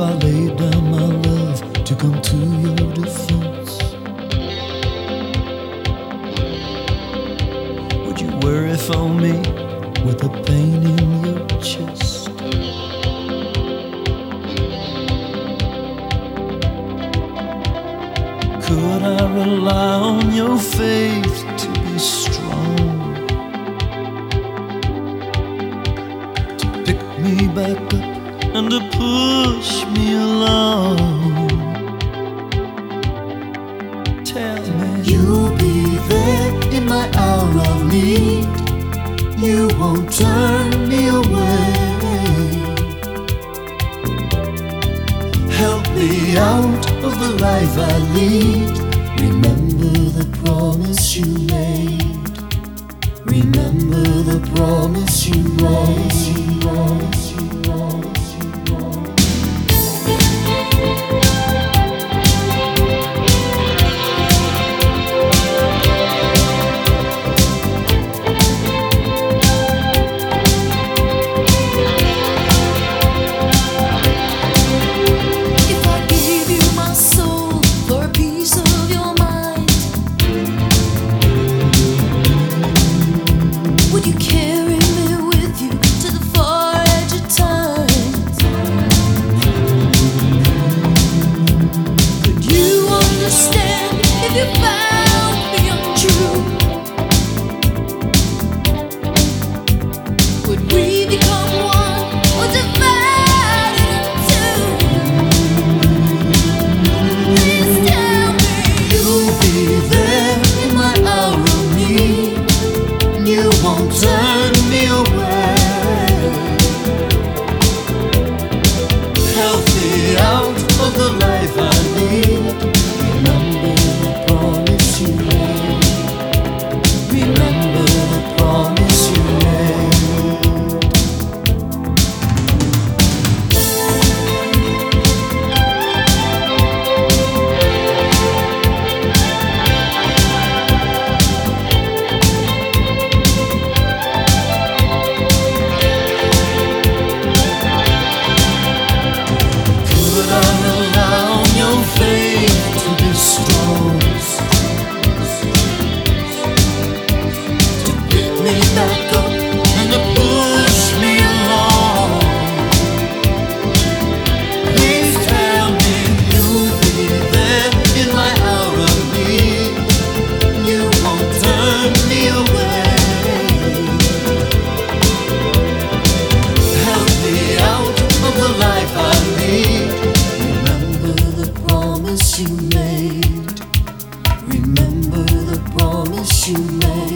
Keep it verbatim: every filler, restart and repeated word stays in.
I laid down my love to come to your defense? Would you worry for me with the pain in your chest? Could I rely on your faith to be strong, to pick me back up and to push me along? Tell me you'll be there in my hour of need. You won't turn me away. Help me out of the life I lead. Remember the promise you made. Remember the promise you made. Promise you promise you turn me away. Help me out of the life I lead. Remember the promise you made. Remember the promise you made. You made. Remember the promise you made.